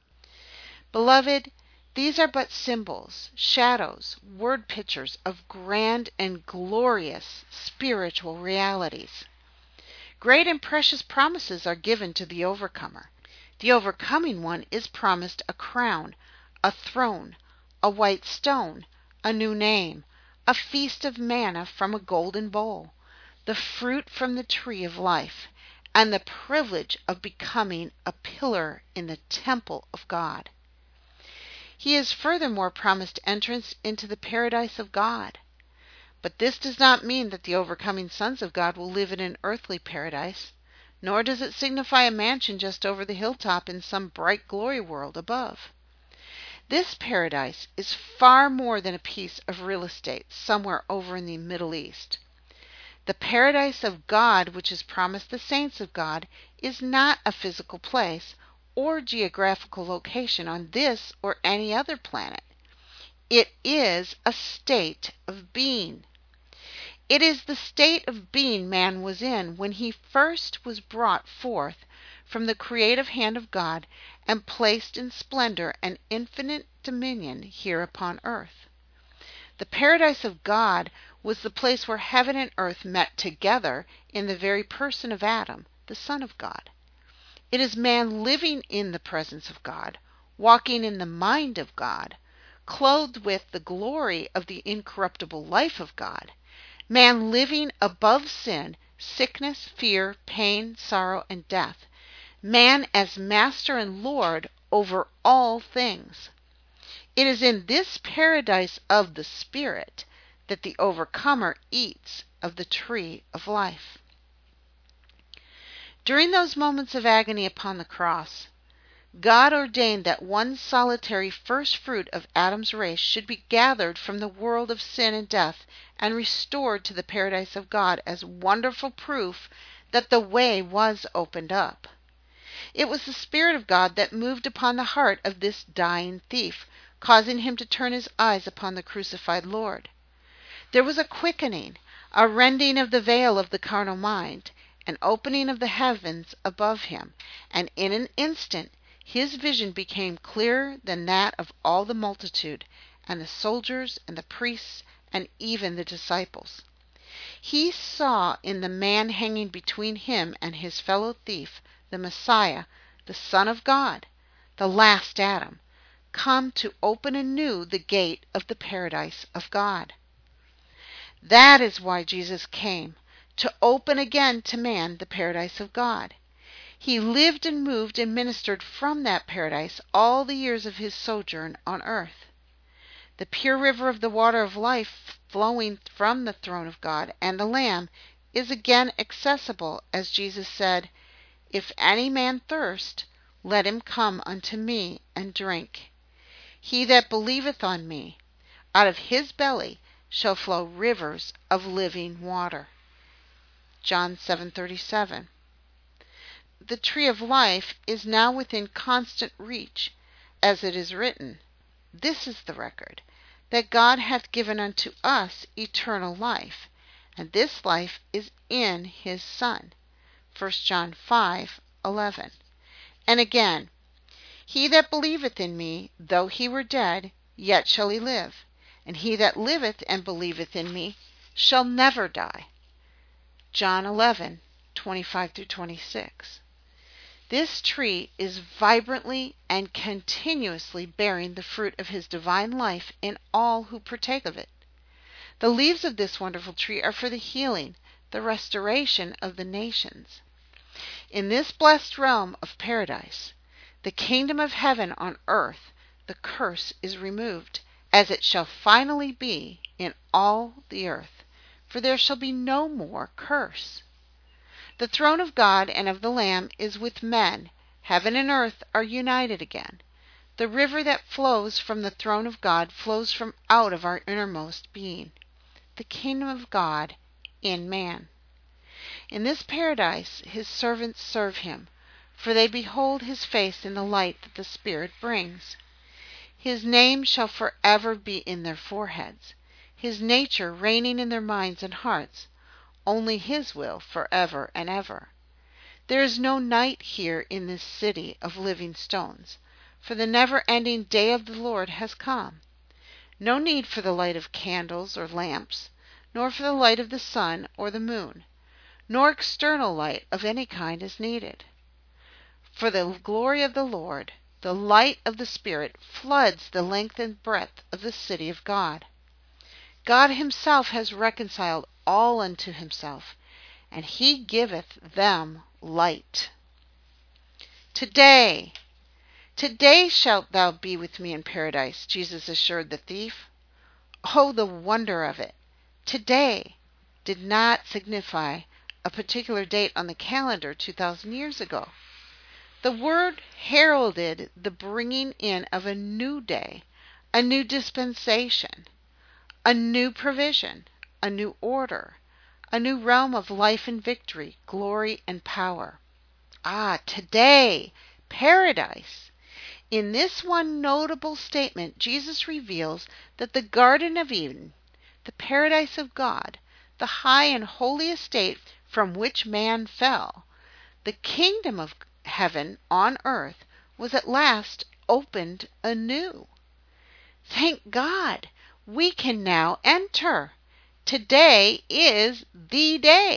Beloved, these are but symbols, shadows, word pictures of grand and glorious spiritual realities. Great and precious promises are given to the overcomer. The overcoming one is promised a crown, a throne, a white stone, a new name, a feast of manna from a golden bowl, the fruit from the tree of life, and the privilege of becoming a pillar in the temple of God. He is furthermore promised entrance into the paradise of God. But this does not mean that the overcoming sons of God will live in an earthly paradise, nor does it signify a mansion just over the hilltop in some bright glory world above. This paradise is far more than a piece of real estate somewhere over in the Middle East. The paradise of God, which is promised the saints of God, is not a physical place or geographical location on this or any other planet. It is a state of being. It is the state of being man was in when he first was brought forth from the creative hand of God and placed in splendor and infinite dominion here upon earth. The paradise of God was the place where heaven and earth met together in the very person of Adam, the Son of God. It is man living in the presence of God, walking in the mind of God, clothed with the glory of the incorruptible life of God, man living above sin, sickness, fear, pain, sorrow, and death, man as master and Lord over all things. It is in this paradise of the Spirit that the overcomer eats of the tree of life. During those moments of agony upon the cross, God ordained that one solitary first fruit of Adam's race should be gathered from the world of sin and death and restored to the paradise of God as wonderful proof that the way was opened up. It was the Spirit of God that moved upon the heart of this dying thief, causing him to turn his eyes upon the crucified Lord. There was a quickening, a rending of the veil of the carnal mind, an opening of the heavens above him, and in an instant his vision became clearer than that of all the multitude, and the soldiers, and the priests, and even the disciples. He saw in the man hanging between him and his fellow thief the Messiah, the Son of God, the last Adam, come to open anew the gate of the paradise of God. That is why Jesus came, to open again to man the paradise of God. He lived and moved and ministered from that paradise all the years of his sojourn on earth. The pure river of the water of life flowing from the throne of God and the Lamb is again accessible, as Jesus said, "If any man thirst, let him come unto me and drink. He that believeth on me, out of his belly shall flow rivers of living water." John 7:37. The tree of life is now within constant reach, as it is written, "This is the record, that God hath given unto us eternal life, and this life is in his Son." 1 John 5:11. And again, "He that believeth in me, though he were dead, yet shall he live. And he that liveth and believeth in me shall never die." John 11:25-26. This tree is vibrantly and continuously bearing the fruit of his divine life in all who partake of it. The leaves of this wonderful tree are for the healing, the restoration of the nations. In this blessed realm of paradise, the kingdom of heaven on earth, the curse is removed, as it shall finally be in all the earth, for there shall be no more curse. The throne of God and of the Lamb is with men. Heaven and earth are united again. The river that flows from the throne of God flows from out of our innermost being. The kingdom of God in man. In this paradise his servants serve him, for they behold his face in the light that the Spirit brings. His name shall forever be in their foreheads, his nature reigning in their minds and hearts, only his will forever and ever. There is no night here in this city of living stones, for the never-ending day of the Lord has come. No need for the light of candles or lamps, nor for the light of the sun or the moon, nor external light of any kind is needed. For the glory of the Lord, the light of the Spirit, floods the length and breadth of the city of God. God himself has reconciled all unto himself, and he giveth them light. Today shalt thou be with me in paradise," Jesus assured the thief. Oh, the wonder of it! Today did not signify a particular date on the calendar 2,000 years ago. The word heralded the bringing in of a new day, a new dispensation, a new provision, a new order, a new realm of life and victory, glory and power. Today, paradise! In this one notable statement, Jesus reveals that the Garden of Eden, the paradise of God, the high and holy estate from which man fell, the kingdom of heaven on earth, was at last opened anew. Thank God! We can now enter. Today is the day.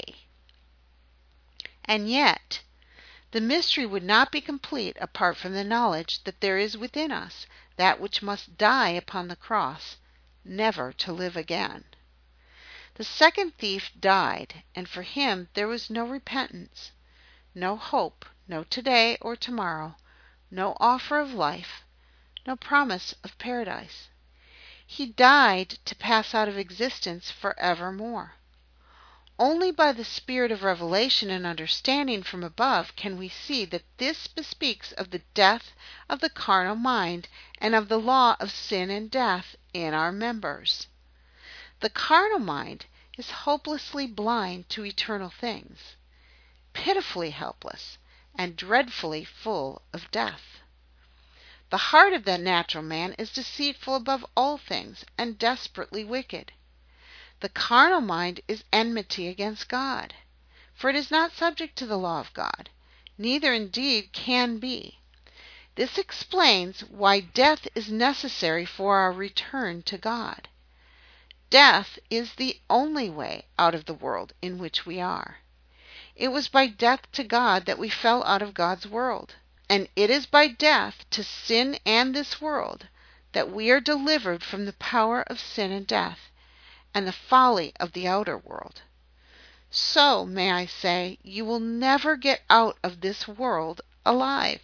And yet, the mystery would not be complete apart from the knowledge that there is within us that which must die upon the cross, never to live again. The second thief died, and for him there was no repentance, no hope, no today or tomorrow, no offer of life, no promise of paradise. He died to pass out of existence forevermore. Only by the spirit of revelation and understanding from above can we see that this bespeaks of the death of the carnal mind and of the law of sin and death in our members. The carnal mind is hopelessly blind to eternal things, pitifully helpless, and dreadfully full of death. The heart of the natural man is deceitful above all things and desperately wicked. The carnal mind is enmity against God, for it is not subject to the law of God, neither indeed can be. This explains why death is necessary for our return to God. Death is the only way out of the world in which we are. It was by death to God that we fell out of God's world, and it is by death to sin and this world that we are delivered from the power of sin and death and the folly of the outer world. So, may I say, you will never get out of this world alive.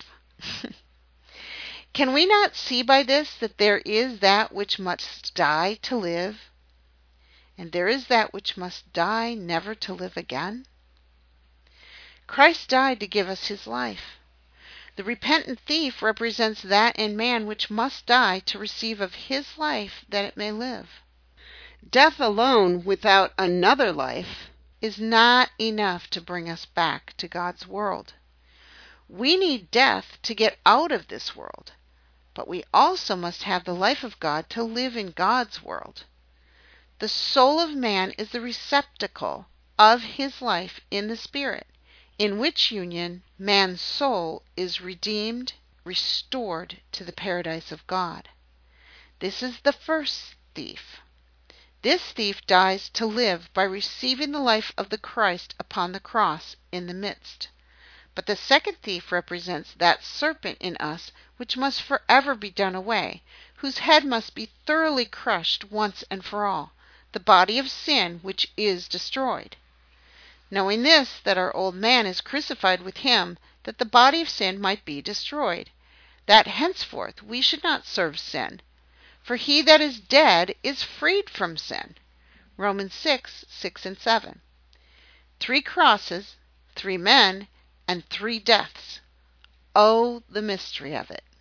Can we not see by this that there is that which must die to live, and there is that which must die never to live again? Christ died to give us his life. The repentant thief represents that in man which must die to receive of his life that it may live. Death alone without another life is not enough to bring us back to God's world. We need death to get out of this world, but we also must have the life of God to live in God's world. The soul of man is the receptacle of his life in the Spirit, in which union man's soul is redeemed, restored to the paradise of God. This is the first thief. This thief dies to live by receiving the life of the Christ upon the cross in the midst. But the second thief represents that serpent in us which must forever be done away, whose head must be thoroughly crushed once and for all, the body of sin which is destroyed. Knowing this, that our old man is crucified with him, that the body of sin might be destroyed, that henceforth we should not serve sin. For he that is dead is freed from sin. Romans 6:6 and 7. 3 crosses, 3 men, and 3 deaths. Oh, the mystery of it.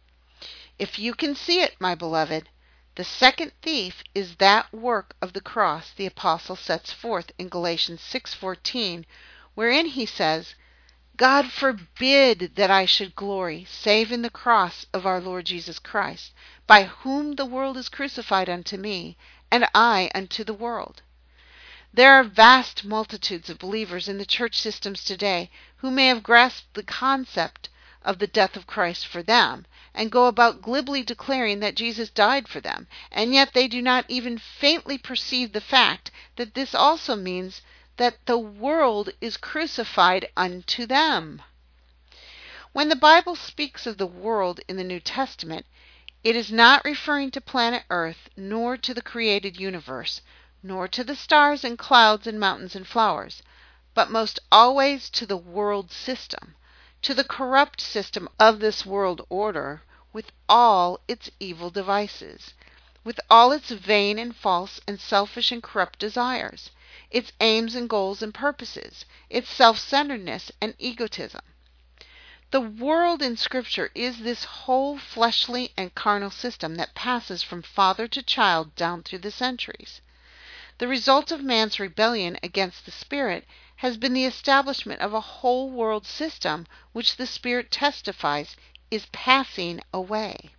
If you can see it, my beloved, the second thief is that work of the cross the apostle sets forth in Galatians 6:14, wherein he says, God forbid that I should glory, save in the cross of our Lord Jesus Christ, by whom the world is crucified unto me, and I unto the world. There are vast multitudes of believers in the church systems today who may have grasped the concept of the death of Christ for them, and go about glibly declaring that Jesus died for them, and yet they do not even faintly perceive the fact that this also means that the world is crucified unto them. When the Bible speaks of the world in the New Testament, it is not referring to planet Earth, nor to the created universe, nor to the stars and clouds and mountains and flowers, but most always to the world system, to the corrupt system of this world order, with all its evil devices, with all its vain and false and selfish and corrupt desires, its aims and goals and purposes, its self-centeredness and egotism. The world in Scripture is this whole fleshly and carnal system that passes from father to child down through the centuries. The result of man's rebellion against the Spirit has been the establishment of a whole world system which the Spirit testifies is passing away.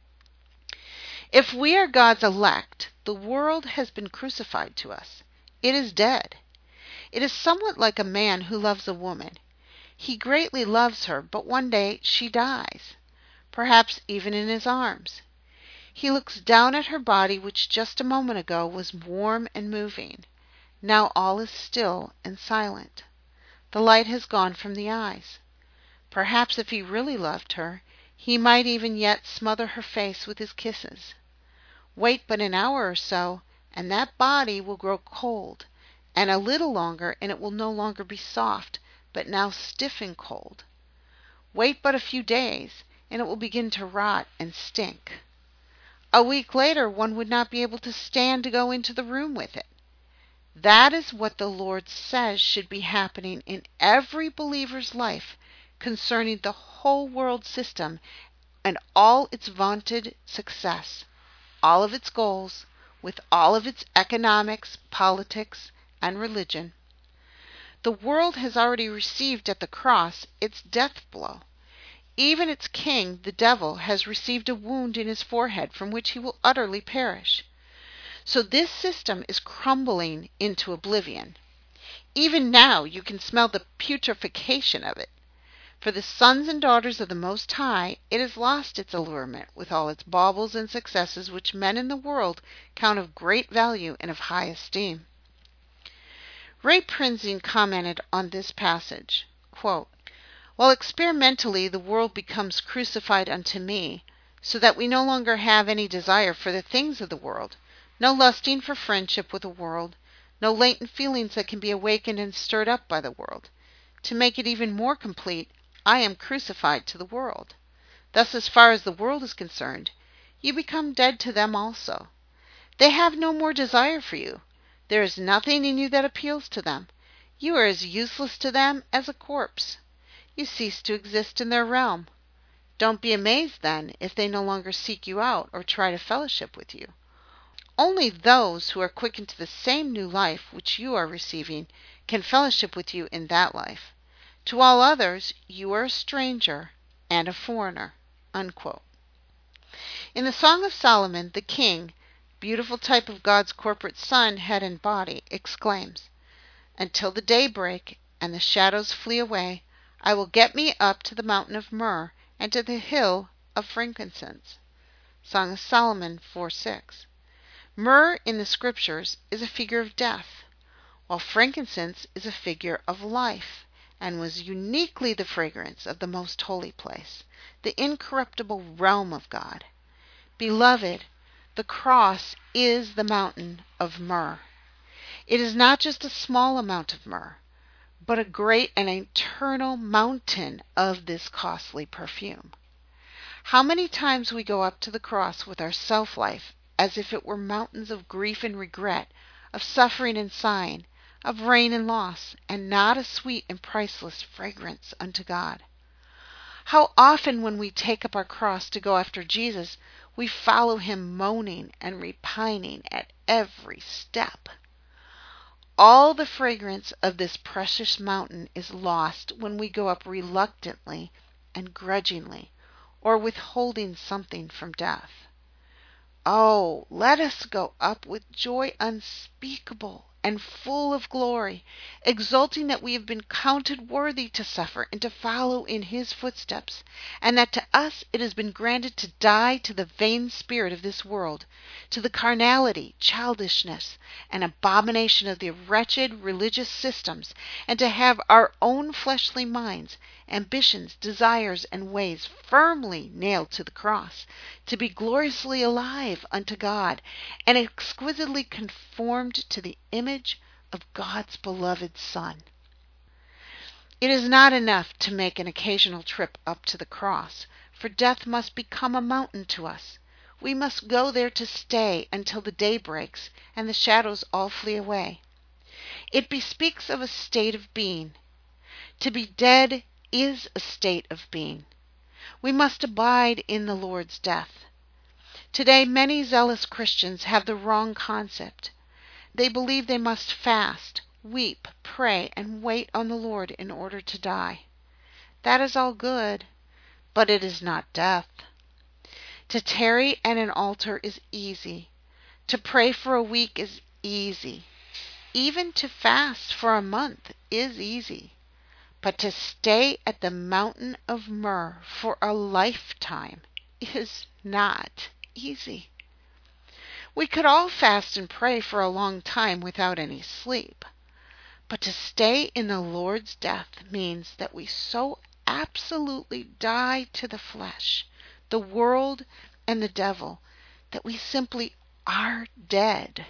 If we are God's elect, the world has been crucified to us. It is dead. It is somewhat like a man who loves a woman. He greatly loves her, but one day she dies, perhaps even in his arms. He looks down at her body, which just a moment ago was warm and moving. Now all is still and silent. The light has gone from the eyes. Perhaps if he really loved her, he might even yet smother her face with his kisses. Wait but an hour or so, and that body will grow cold, and a little longer, and it will no longer be soft, but now stiff and cold. Wait but a few days, and it will begin to rot and stink. A week later, one would not be able to stand to go into the room with it. That is what the Lord says should be happening in every believer's life concerning the whole world system and all its vaunted success, all of its goals, with all of its economics, politics, and religion. The world has already received at the cross its death blow. Even its king, the devil, has received a wound in his forehead from which he will utterly perish. So this system is crumbling into oblivion. Even now you can smell the putrefaction of it. For the sons and daughters of the Most High, it has lost its allurement with all its baubles and successes which men in the world count of great value and of high esteem. Ray Prinzing commented on this passage, quote, "While experimentally the world becomes crucified unto me, so that we no longer have any desire for the things of the world, no lusting for friendship with the world, no latent feelings that can be awakened and stirred up by the world. To make it even more complete, I am crucified to the world. Thus, as far as the world is concerned, you become dead to them also. They have no more desire for you. There is nothing in you that appeals to them. You are as useless to them as a corpse. You cease to exist in their realm. Don't be amazed, then, if they no longer seek you out or try to fellowship with you. Only those who are quickened to the same new life which you are receiving can fellowship with you in that life. To all others, you are a stranger and a foreigner." Unquote. In the Song of Solomon, the king, beautiful type of God's corporate son, head and body, exclaims, "Until the day break and the shadows flee away, I will get me up to the mountain of myrrh and to the hill of frankincense." Song of Solomon 4:6. Myrrh in the scriptures is a figure of death, while frankincense is a figure of life, and was uniquely the fragrance of the most holy place, the incorruptible realm of God. Beloved, the cross is the mountain of myrrh. It is not just a small amount of myrrh, but a great and eternal mountain of this costly perfume. How many times we go up to the cross with our self-life as if it were mountains of grief and regret, of suffering and sighing, of rain and loss, and not a sweet and priceless fragrance unto God. How often when we take up our cross to go after Jesus, we follow him moaning and repining at every step. All the fragrance of this precious mountain is lost when we go up reluctantly and grudgingly, or withholding something from death. Oh, let us go up with joy unspeakable and full of glory, exulting that we have been counted worthy to suffer and to follow in his footsteps, and that to us it has been granted to die to the vain spirit of this world, to the carnality, childishness, and abomination of the wretched religious systems, and to have our own fleshly minds, ambitions, desires, and ways firmly nailed to the cross, to be gloriously alive unto God, and exquisitely conformed to the image of God's beloved Son. It is not enough to make an occasional trip up to the cross, for death must become a mountain to us. We must go there to stay until the day breaks and the shadows all flee away. It bespeaks of a state of being. To be dead is a state of being. We must abide in the Lord's death. Today, many zealous Christians have the wrong concept. They believe they must fast, weep, pray, and wait on the Lord in order to die. That is all good, but it is not death. To tarry at an altar is easy. To pray for a week is easy. Even to fast for a month is easy. But to stay at the mountain of myrrh for a lifetime is not easy. We could all fast and pray for a long time without any sleep. But to stay in the Lord's death means that we so absolutely die to the flesh, the world, and the devil that we simply are dead.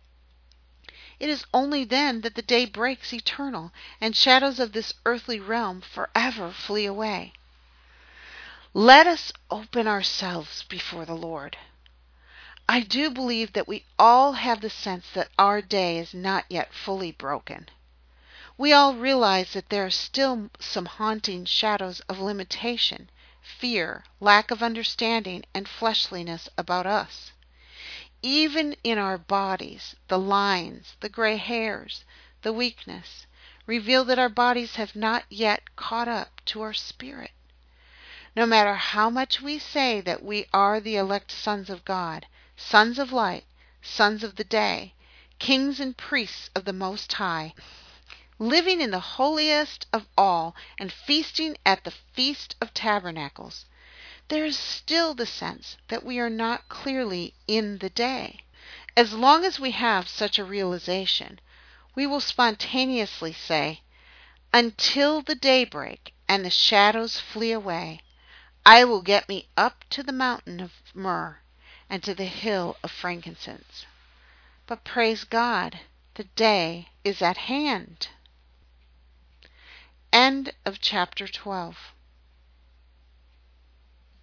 It is only then that the day breaks eternal and shadows of this earthly realm forever flee away. Let us open ourselves before the Lord. I do believe that we all have the sense that our day is not yet fully broken. We all realize that there are still some haunting shadows of limitation, fear, lack of understanding, and fleshliness about us. Even in our bodies, the lines, the gray hairs, the weakness, reveal that our bodies have not yet caught up to our spirit. No matter how much we say that we are the elect sons of God, sons of light, sons of the day, kings and priests of the Most High, living in the holiest of all and feasting at the Feast of Tabernacles, there is still the sense that we are not clearly in the day. As long as we have such a realization, we will spontaneously say, "Until the daybreak and the shadows flee away, I will get me up to the mountain of myrrh and to the hill of frankincense." But praise God, the day is at hand. End of chapter 12.